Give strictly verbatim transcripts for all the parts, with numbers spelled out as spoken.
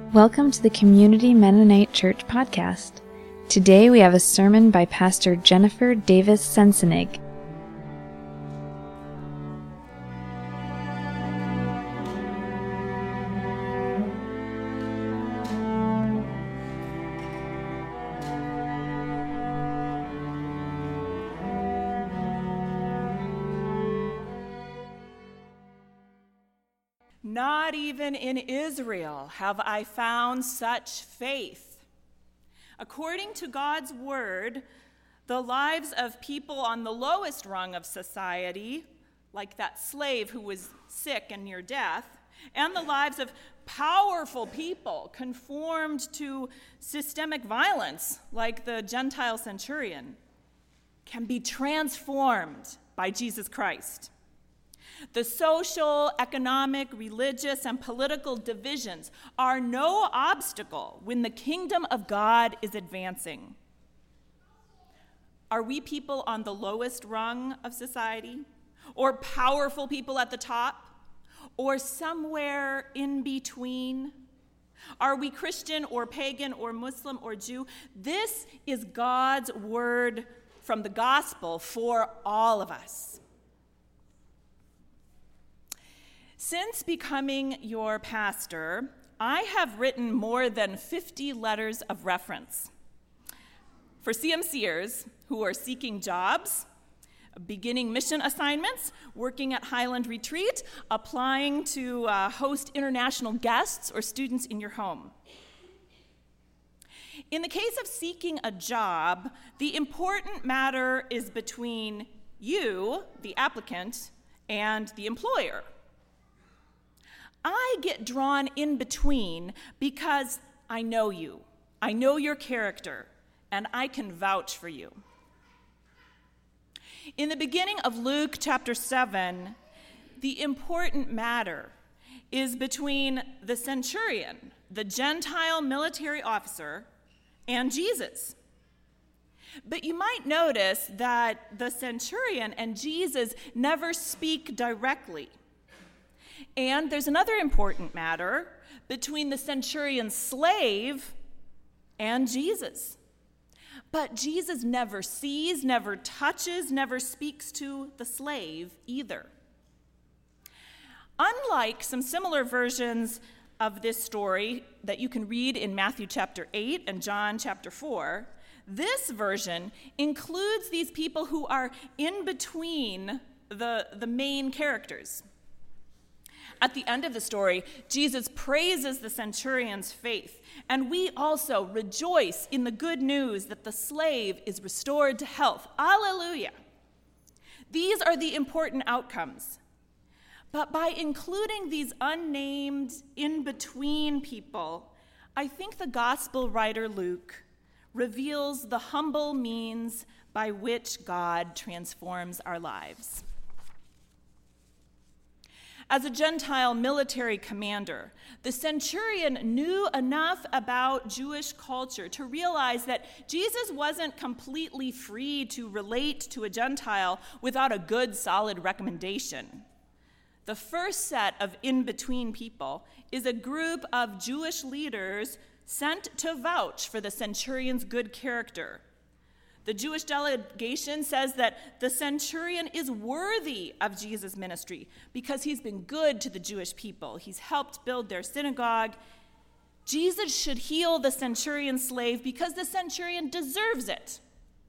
Welcome to the Community Mennonite Church podcast. Today we have a sermon by Pastor Jennifer Davis Sensenig. Not even in Israel have I found such faith. According to God's word, the lives of people on the lowest rung of society, like that slave who was sick and near death, and the lives of powerful people conformed to systemic violence, like the Gentile centurion, can be transformed by Jesus Christ. The social, economic, religious, and political divisions are no obstacle when the kingdom of God is advancing. Are we people on the lowest rung of society, or powerful people at the top, or somewhere in between? Are we Christian or pagan or Muslim or Jew? This is God's word from the gospel for all of us. Since becoming your pastor, I have written more than fifty letters of reference for CMCers who are seeking jobs, beginning mission assignments, working at Highland Retreat, applying to uh, host international guests or students in your home. In the case of seeking a job, the important matter is between you, the applicant, and the employer. I get drawn in between because I know you, I know your character, and I can vouch for you. In the beginning of Luke chapter seven, the important matter is between the centurion, the Gentile military officer, and Jesus. But you might notice that the centurion and Jesus never speak directly. And there's another important matter between the centurion's slave and Jesus. But Jesus never sees, never touches, never speaks to the slave either. Unlike some similar versions of this story that you can read in Matthew chapter eight and John chapter four, this version includes these people who are in between the, the main characters. At the end of the story, Jesus praises the centurion's faith, and we also rejoice in the good news that the slave is restored to health. Alleluia! These are the important outcomes. But by including these unnamed, in-between people, I think the gospel writer Luke reveals the humble means by which God transforms our lives. As a Gentile military commander, the centurion knew enough about Jewish culture to realize that Jesus wasn't completely free to relate to a Gentile without a good, solid recommendation. The first set of in-between people is a group of Jewish leaders sent to vouch for the centurion's good character. The Jewish delegation says that the centurion is worthy of Jesus' ministry because he's been good to the Jewish people. He's helped build their synagogue. Jesus should heal the centurion's slave because the centurion deserves it.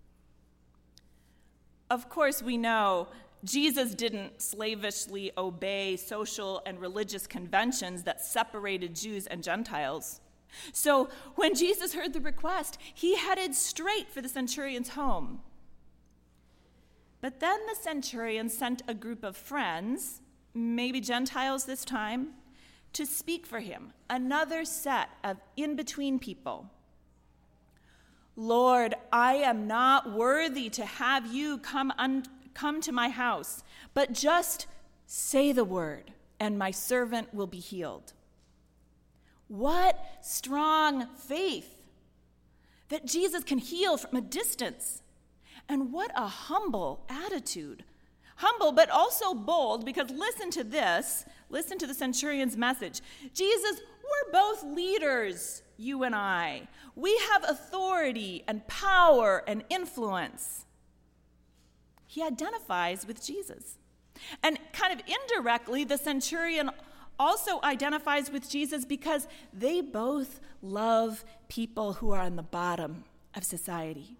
Of course, we know Jesus didn't slavishly obey social and religious conventions that separated Jews and Gentiles. So when Jesus heard the request, he headed straight for the centurion's home. But then the centurion sent a group of friends, maybe Gentiles this time, to speak for him, another set of in-between people. Lord, I am not worthy to have you come, un- come to my house, but just say the word, and my servant will be healed. What strong faith that Jesus can heal from a distance. And what a humble attitude. Humble, but also bold, because listen to this. Listen to the centurion's message. Jesus, we're both leaders, you and I. We have authority and power and influence. He identifies with Jesus. And kind of indirectly, the centurion also identifies with Jesus because they both love people who are on the bottom of society.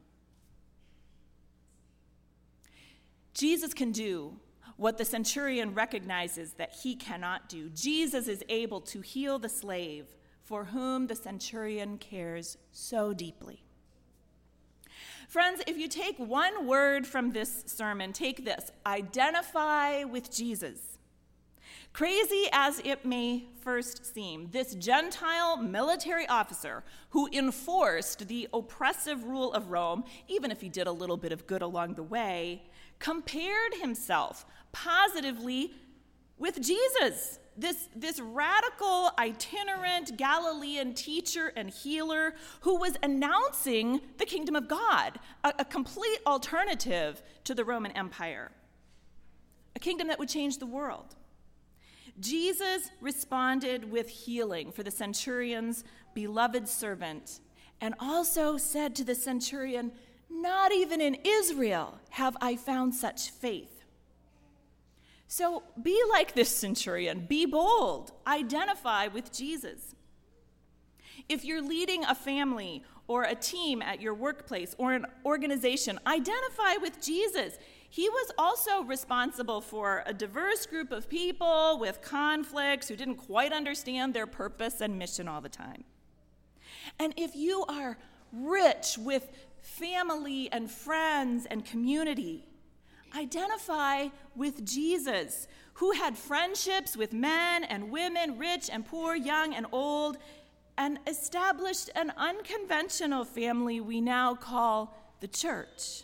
Jesus can do what the centurion recognizes that he cannot do. Jesus is able to heal the slave for whom the centurion cares so deeply. Friends, if you take one word from this sermon, take this: identify with Jesus. Crazy as it may first seem, this Gentile military officer who enforced the oppressive rule of Rome, even if he did a little bit of good along the way, compared himself positively with Jesus, this, this radical, itinerant Galilean teacher and healer who was announcing the kingdom of God, a, a complete alternative to the Roman Empire, a kingdom that would change the world. Jesus responded with healing for the centurion's beloved servant, and also said to the centurion, "Not even in Israel have I found such faith." So be like this centurion, be bold, identify with Jesus. If you're leading a family or a team at your workplace or an organization, identify with Jesus. He was also responsible for a diverse group of people with conflicts who didn't quite understand their purpose and mission all the time. And if you are rich with family and friends and community, identify with Jesus, who had friendships with men and women, rich and poor, young and old, and established an unconventional family we now call the church.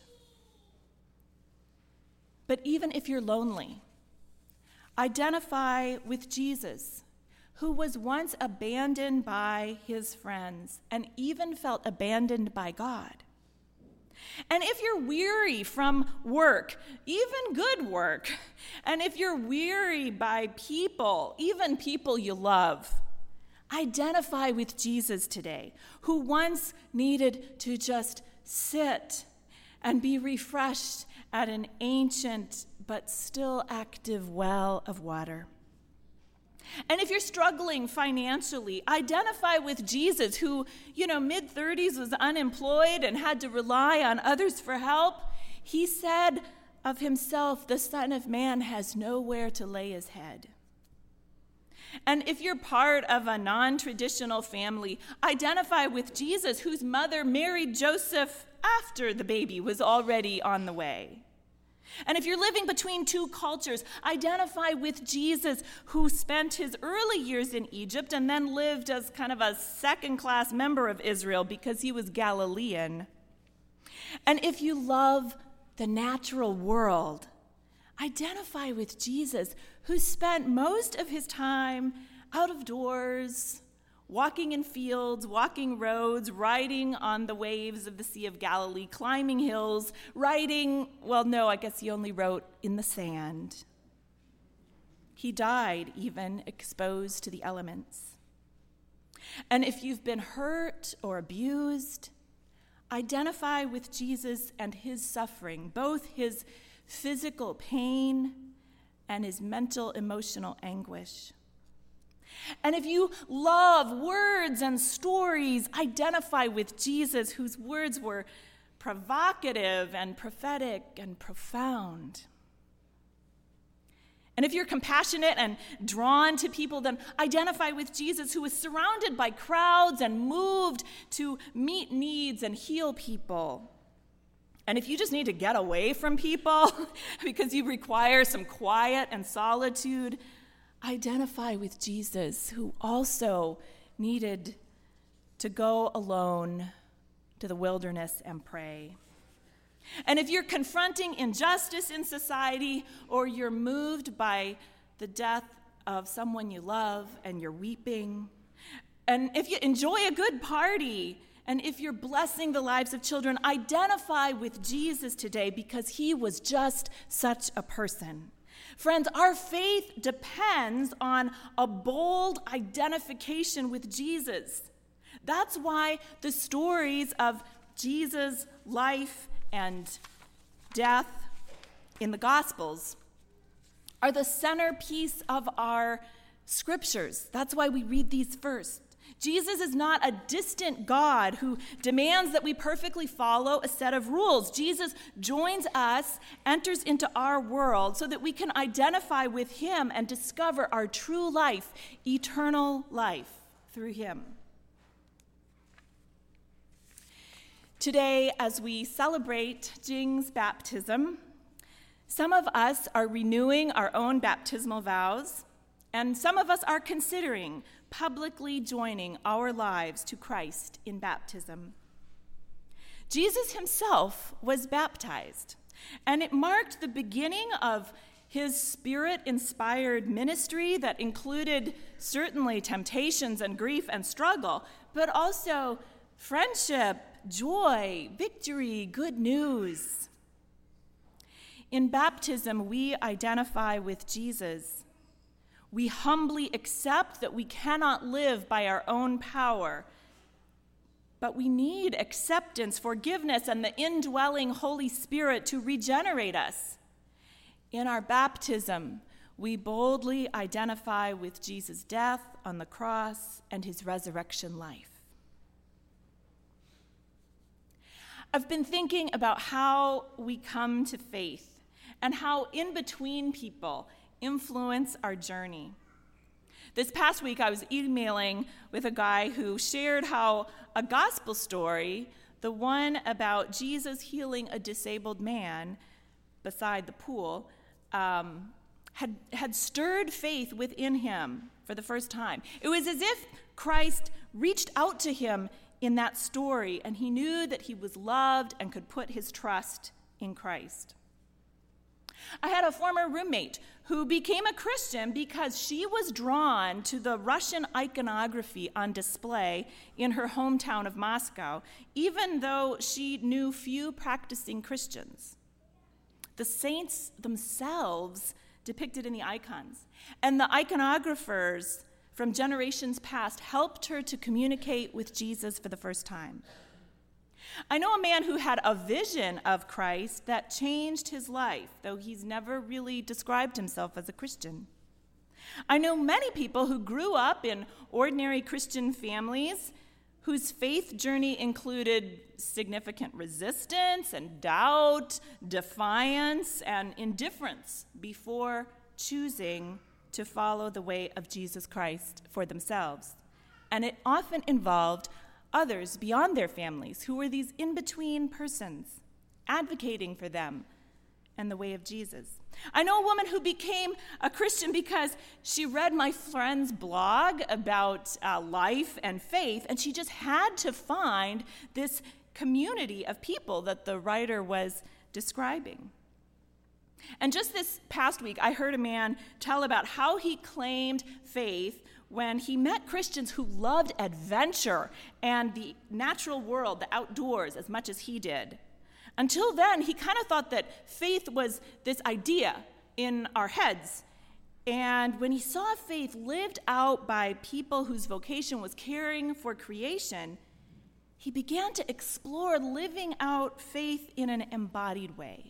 But even if you're lonely, identify with Jesus, who was once abandoned by his friends and even felt abandoned by God. And if you're weary from work, even good work, and if you're weary by people, even people you love, identify with Jesus today, who once needed to just sit and be refreshed at an ancient but still active well of water. And if you're struggling financially, identify with Jesus, who, you know, mid-thirties was unemployed and had to rely on others for help. He said of himself, "The Son of Man has nowhere to lay his head." And if you're part of a non-traditional family, identify with Jesus, whose mother married Joseph after the baby was already on the way. And if you're living between two cultures, identify with Jesus, who spent his early years in Egypt and then lived as kind of a second-class member of Israel because he was Galilean. And if you love the natural world, identify with Jesus, who spent most of his time out of doors, walking in fields, walking roads, riding on the waves of the Sea of Galilee, climbing hills, writing, well, no, I guess he only wrote in the sand. He died even exposed to the elements. And if you've been hurt or abused, identify with Jesus and his suffering, both his physical pain and his mental, emotional anguish. And if you love words and stories, identify with Jesus, whose words were provocative and prophetic and profound. And if you're compassionate and drawn to people, then identify with Jesus, who was surrounded by crowds and moved to meet needs and heal people. And if you just need to get away from people because you require some quiet and solitude, identify with Jesus, who also needed to go alone to the wilderness and pray. And if you're confronting injustice in society, or you're moved by the death of someone you love and you're weeping, and if you enjoy a good party And if you're blessing the lives of children, identify with Jesus today because he was just such a person. Friends, our faith depends on a bold identification with Jesus. That's why the stories of Jesus' life and death in the Gospels are the centerpiece of our scriptures. That's why we read these first. Jesus is not a distant God who demands that we perfectly follow a set of rules. Jesus joins us, enters into our world so that we can identify with him and discover our true life, eternal life, through him. Today, as we celebrate Jing's baptism, some of us are renewing our own baptismal vows, and some of us are considering publicly joining our lives to Christ in baptism. Jesus himself was baptized, and it marked the beginning of his Spirit-inspired ministry that included certainly temptations and grief and struggle, but also friendship, joy, victory, good news. In baptism, we identify with Jesus. We humbly accept that we cannot live by our own power, but we need acceptance, forgiveness, and the indwelling Holy Spirit to regenerate us. In our baptism, we boldly identify with Jesus' death on the cross and his resurrection life. I've been thinking about how we come to faith and how in-between people influence our journey. This past week, I was emailing with a guy who shared how a gospel story, the one about Jesus healing a disabled man beside the pool, um, had, had stirred faith within him for the first time. It was as if Christ reached out to him in that story, and he knew that he was loved and could put his trust in Christ. I had a former roommate who became a Christian because she was drawn to the Russian iconography on display in her hometown of Moscow, even though she knew few practicing Christians. The saints themselves depicted in the icons, and the iconographers from generations past helped her to communicate with Jesus for the first time. I know a man who had a vision of Christ that changed his life, though he's never really described himself as a Christian. I know many people who grew up in ordinary Christian families whose faith journey included significant resistance and doubt, defiance, and indifference before choosing to follow the way of Jesus Christ for themselves. And it often involved others beyond their families who were these in-between persons, advocating for them and the way of Jesus. I know a woman who became a Christian because she read my friend's blog about uh, life and faith, and she just had to find this community of people that the writer was describing. And just this past week, I heard a man tell about how he claimed faith when he met Christians who loved adventure and the natural world, the outdoors, as much as he did. Until then, he kind of thought that faith was this idea in our heads. And when he saw faith lived out by people whose vocation was caring for creation, he began to explore living out faith in an embodied way.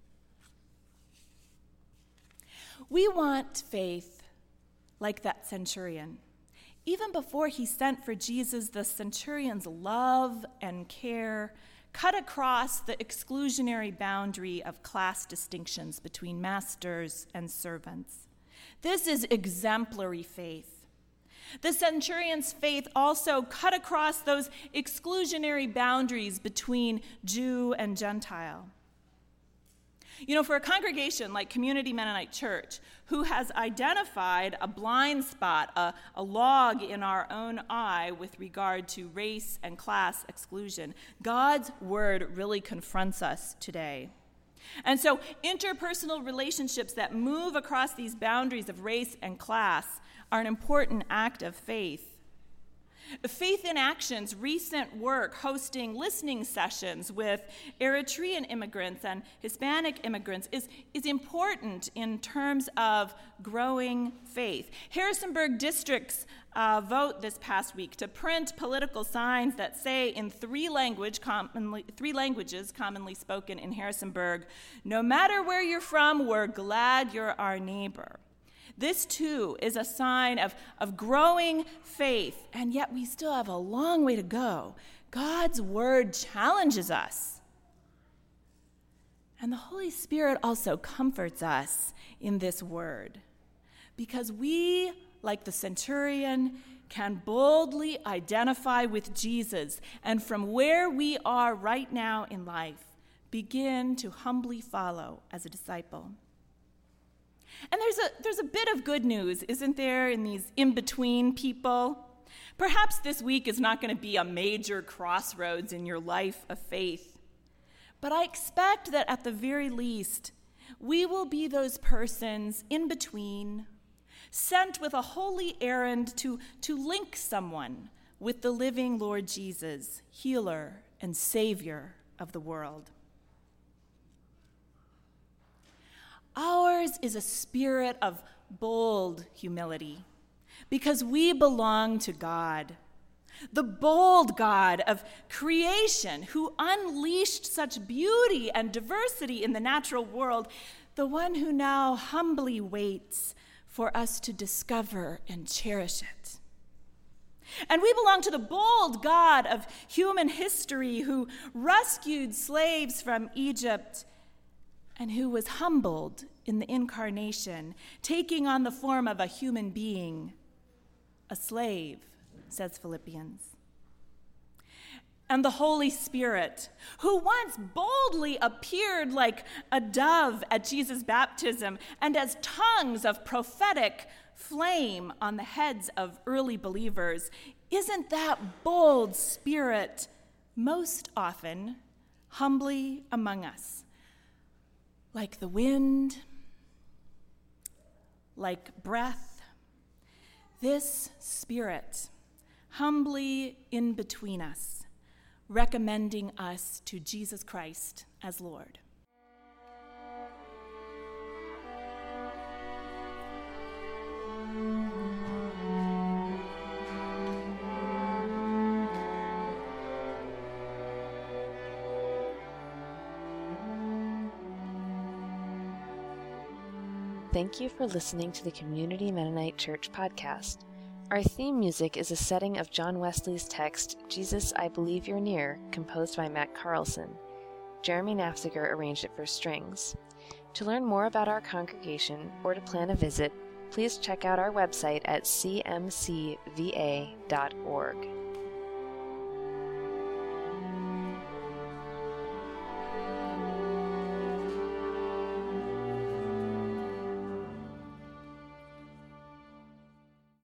We want faith like that centurion. Even before he sent for Jesus, the centurion's love and care cut across the exclusionary boundary of class distinctions between masters and servants. This is exemplary faith. The centurion's faith also cut across those exclusionary boundaries between Jew and Gentile. You know, for a congregation like Community Mennonite Church, who has identified a blind spot, a, a log in our own eye with regard to race and class exclusion, God's word really confronts us today. And so interpersonal relationships that move across these boundaries of race and class are an important act of faith. Faith in Action's recent work hosting listening sessions with Eritrean immigrants and Hispanic immigrants is, is important in terms of growing faith. Harrisonburg District's uh, vote this past week to print political signs that say in three, language commonly, three languages commonly spoken in Harrisonburg, "No matter where you're from, we're glad you're our neighbor." This, too, is a sign of, of growing faith, and yet we still have a long way to go. God's word challenges us. And the Holy Spirit also comforts us in this word, because we, like the centurion, can boldly identify with Jesus, and from where we are right now in life, begin to humbly follow as a disciple. And there's a, there's a bit of good news, isn't there, in these in-between people? Perhaps this week is not going to be a major crossroads in your life of faith. But I expect that at the very least, we will be those persons in between, sent with a holy errand to, to link someone with the living Lord Jesus, healer and Savior of the world. Ours is a spirit of bold humility because we belong to God, the bold God of creation who unleashed such beauty and diversity in the natural world, the one who now humbly waits for us to discover and cherish it. And we belong to the bold God of human history who rescued slaves from Egypt and who was humbled in the incarnation, taking on the form of a human being, a slave, says Philippians. And the Holy Spirit, who once boldly appeared like a dove at Jesus' baptism and as tongues of prophetic flame on the heads of early believers, isn't that bold spirit most often humbly among us? Like the wind, like breath, this Spirit humbly in between us, recommending us to Jesus Christ as Lord. Thank you for listening to the Community Mennonite Church podcast. Our theme music is a setting of John Wesley's text, Jesus, I Believe You're Near, composed by Matt Carlson. Jeremy Nafziger arranged it for strings. To learn more about our congregation or to plan a visit, please check out our website at c m c v a dot org.